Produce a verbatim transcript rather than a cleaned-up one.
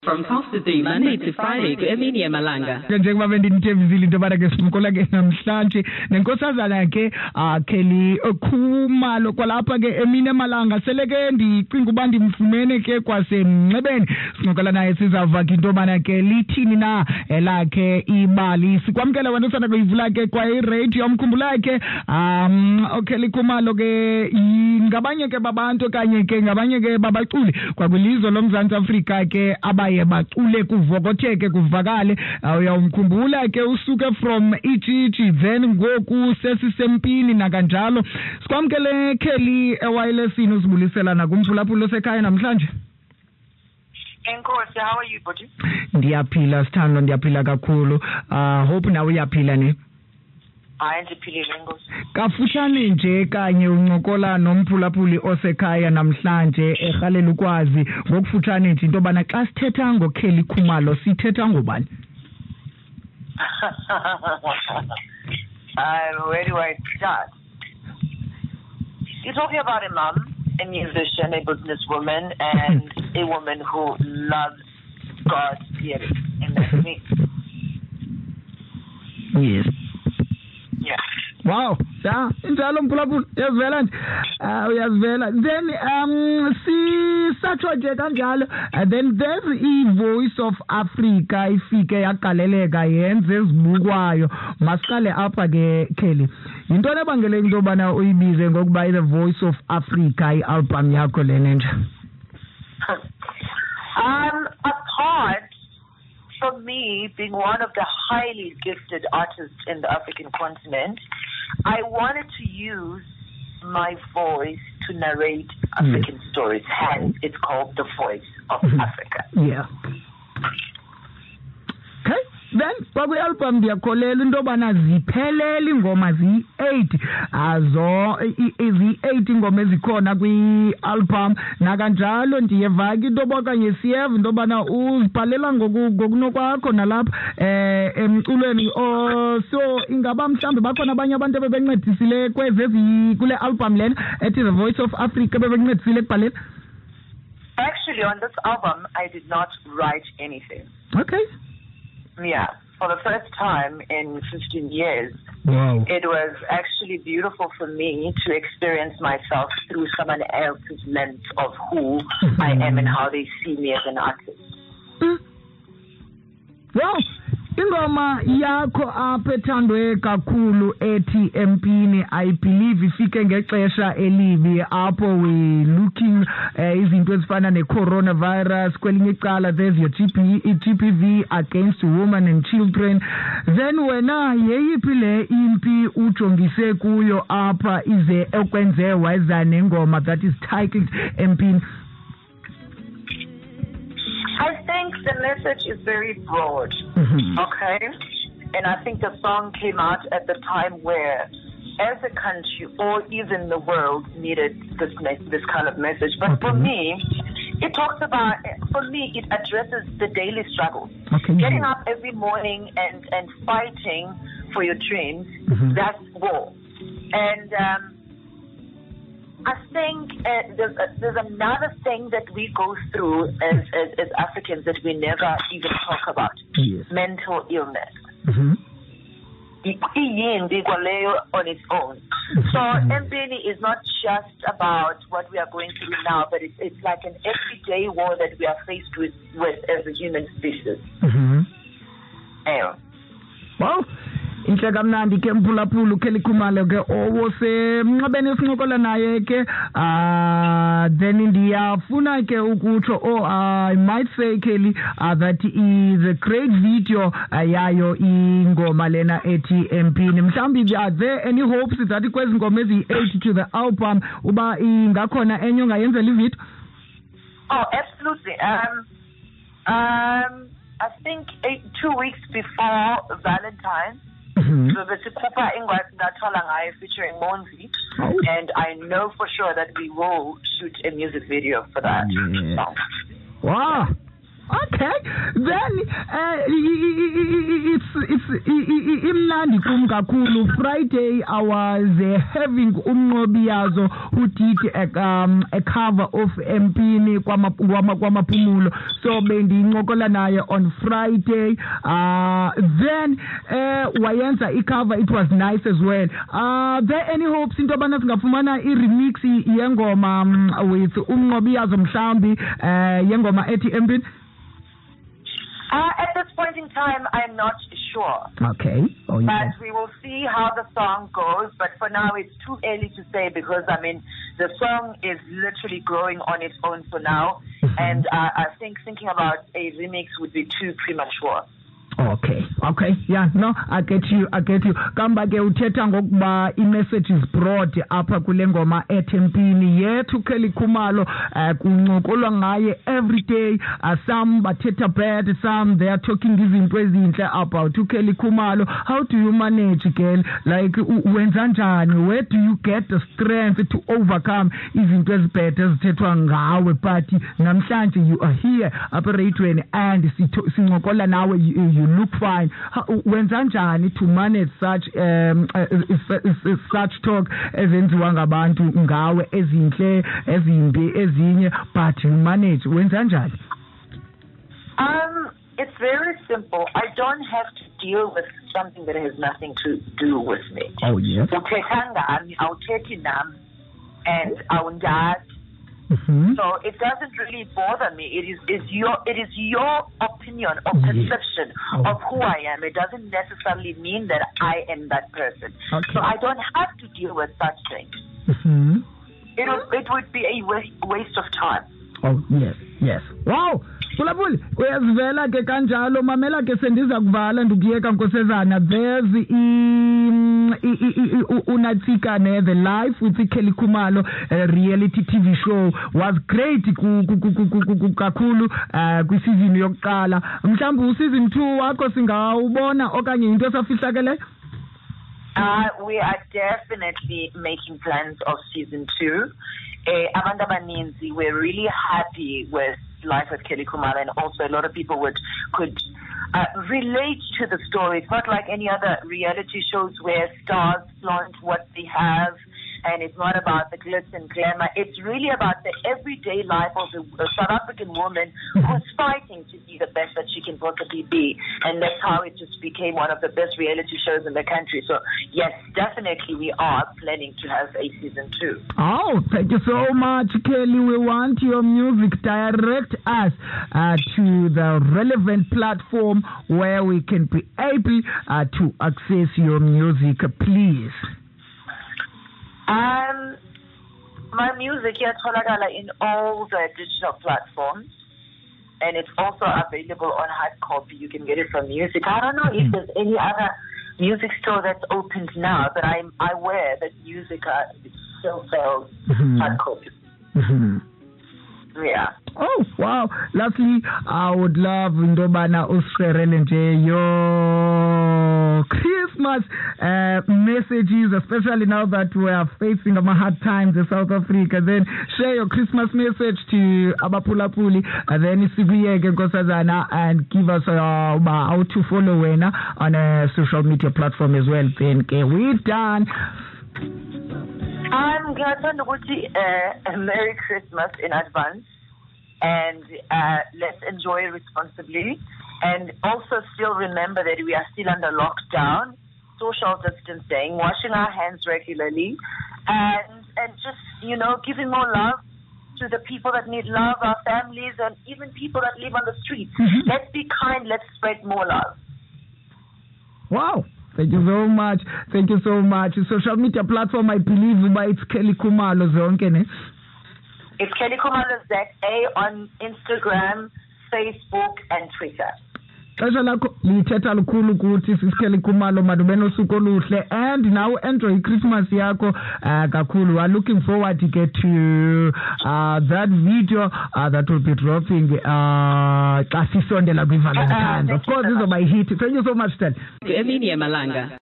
From twelve to three, Monday to Friday, emini yamalanga. Njengoba bendinithembisile into bana ke sincokola ke namhlanje nenkosazana ke Kelly Khumalo kwalapha ke emini yamalanga sele ke ndicinga uba ndimfumene ke kwasemnxebeni sincokola naye sizava ke into bana ke lithini na elakhe ibali sikwamkela wena usana kuyivula ke kwa i-radio umkhumbula ke um Kelly Khumalo ke ngabanye ke babantu kanye ke ngabanye ke babaculi kwakwilizwe loMzantsi Afrika ke aba bacule kuvokotheke kuvakale uyawumkhumbula ke usuke from ichichi then ngoku sesisempini nakanjalo sikwamkele Kelly ewayelesini usibulisela nakumphulaphula sekhaya namhlanje. Enkosi, how are you buddy? Ndiyaphila Sithando, ndiyaphila kakhulu. uh hope nawe uyaphila ne? Hayi ndiphilile Nkosi. Kafutshane nje kanye uncokola nomphulaphuli osekhaya namhlanje erhalela ukwazi ngokufutshane nje into bana xa sithetha ngoKelly Khumalo sithetha ngobani? um, where do I start? You're talking about a mom, a musician, a businesswoman, and a woman who loves God's spirit, and that's me. Yes. Yeah. Wow, yeah, injalo mphulaphula yazivela nje ah uyazivela then um si satsho nje kanjalo then there's i Voice of Africa ifike yagaleleka yenze ezibukwayo masiqale apha ke Kelly into lebangele into bana uyibize ngokuba i The Voice of Africa i-album yakho lena nje. um apart from me being one of the highly gifted artists in the African continent, I wanted to use my voice to narrate African mm. stories. Hence, it's called The Voice of mm-hmm. Africa. Yeah. Okay. Then kwakwi-album ndiyakholela into yobana ziphelele ingoma ziyi-eight azo izi-eight ingoma ezikhona kwi-album nakanjalo ndiyeva ke into yoba kanye siyeva into yobana uzibhalela ngokunokwakho nalapha eh emculweni so ingaba mhlawumbi bakhona abanye abantu bebencedisile kwezezi kule album lena ethi The Voice of Africa bebencedisile ekubhaleni? Actually, on this album I did not write anything. Okay. Yeah, for the first time in fifteen years, wow. It was actually beautiful for me to experience myself through someone else's lens of who I am and how they see me as an artist. Mm. Wow. Ingoma yakho apha ethandwe kakhulu ethi Empini I believe ifike ngexesha elibi apho we looking izinto ezifana ne-coronavirus kwelinye icala there's your G P V against women and children then wena yeyiphi le impi ujongise kuyo apha ize ekwenze wayeza nengoma that is titled Empini? I think the message is very broad, mm-hmm. okay? And I think the song came out at the time where, as a country or even the world, needed this this kind of message. But okay. for me, it talks about, for me, it addresses the daily struggle. Okay. Getting up every morning and, and fighting for your dreams, mm-hmm. that's war. And um, I think uh, there's, uh, there's another thing that we go through as, as, as Africans that we never even talk about. Yes. Mental illness. Mm-hmm. On its own. So Empini is not just about what we are going through now, but it's, it's like an everyday war that we are faced with, with as a human species. Mm-hmm. Yeah. Wow. Inhle kamnandi ke mphulaphula uKelly Khumalo ke owosemnxebeni sincokola naye ke ah then ndiyafuna ke ukutsho oh I might say Kelly uh, that is a great video uh, yayo ingoma lena ethi Empini. Mhlawumbi are there any hopes that kwezi ngoma ezi-eight to the album uba ingakhona enye ongayenzela ivideo? Oh, absolutely. Um, um, I think eight, two weeks before Valentine's, mm-hmm. so the Sikupa Ingwat Natala Ngai featuring Monzi, oh. and I know for sure that we will shoot a music video for that yeah. song. Wow. Okay, then uh, it's it's imnandi kum kakhulu. Friday I was uh, having umnqobiyazo who did a, um, a cover of Mpini Kwamaphumulo. So bendincokola naye on Friday. Uh, then uh, wayenza i-cover, it was nice as well. Are uh, there any hopes into yobana singafumana i-remix yengoma um, with uMnqobiyazo mhlambi uh, yengoma ethi Mpini? Uh, at this point in time, I'm not sure. Okay. Oh, yeah. But we will see how the song goes. But for now, it's too early to say because, I mean, the song is literally growing on its own for now. Mm-hmm. And uh, I think thinking about a remix would be too premature. Okay, okay, yeah, no, I get you, I get you. Kamba ke uthetha ngokuba i-message is broad apha kule ngoma ethi Mpini yethu Kelly Khumalo uh, kuncokolwa ngaye every day. Uh, some bathetha bad, some they are talking izinto ezinhle about Kelly Khumalo. How do you manage, girl? Like wenza njani? Where do you get the strength to overcome izinto ezibhede ezithethwa ngawe? But namhlanje you are here apha and sincokola nawe you, you look fine. Wenza njani to manage such um, uh, uh, such talk ezenziwa ngabantu ngawe ezinhle ezimbi ezinye, but you manage? Wenza njani? Um, it's very simple. I don't have to deal with something that has nothing to do with me. Oh yes. Uthetha ngami, awuthethi nami, and awundazi. Mm-hmm. So it doesn't really bother me. It is, is your it is your opinion or perception oh. of who I am. It doesn't necessarily mean that I am that person. Okay. So I don't have to deal with such things. Mm-hmm. It would it would be a waste of time. Oh yes, yes. Wow. Phulaphuli uyazivela ke kanjalo, mamela ke sendiza kuvala ndikuyeka Nkosazana. There's unatsika ne the life with Kelly Khumalo uh, reality T V show was great kakhulu ku season yokuqala. Mhlawumbe u season two wakho singawubona okanye into esafihlakele? Uh, we are definitely making plans of season two. Uh, abantu abaninzi, we're really happy with Life with Kelly Khumalo, and also a lot of people would could uh, relate to the story. It's not like any other reality shows where stars flaunt what they have, and it's not about the glitz and glamour. It's really about the everyday life of a, a South African woman who's fighting to be the best that she can possibly be, and that's how it just became one of the best reality shows in the country. So yes, definitely we are planning to have a season two. Oh, thank you so much, Kelly. We want your music. Direct us uh, to the relevant platform where we can be able uh, to access your music, please. Um, my music is in all the digital platforms, and it's also available on hard copy. You can get it from Music. I don't know if there's any other music store that's opened now, but I'm aware that Music uh, still sells mm-hmm. hard copy. Mm-hmm. Yeah. Oh wow! Lastly, I would love Ndobana Usherele nje your Christmas uh, messages, especially now that we are facing a hard times in South Africa. Then share your Christmas message to Abaphulaphuli, and then Sibiyeke Nkosazana, and give us uh, how to follow Wena on a social media platform as well. Then okay, we're done. I'm glad to wish you a Merry Christmas in advance, and uh, let's enjoy it responsibly, and also still remember that we are still under lockdown, social distancing, washing our hands regularly, and and just, you know, giving more love to the people that need love, our families, and even people that live on the streets. Mm-hmm. Let's be kind, let's spread more love. Wow. Thank you so much. Thank you so much. Social media platform, I believe, it's Kelly Khumalo zonke, ne? It's Kelly Khumalo Z A on Instagram, Facebook, and Twitter. Xesha lakho lithetha lukhulu kuthi Kelly Khumalo madubeno suku oluhle, and now enjoy Christmas yakho kakhulu. We're looking forward to get to uh, that video uh, that will be dropping xa sisondela kwi Valentine's. Of course, this is my hit. Thank you so much, Stan. Eminia Malanga.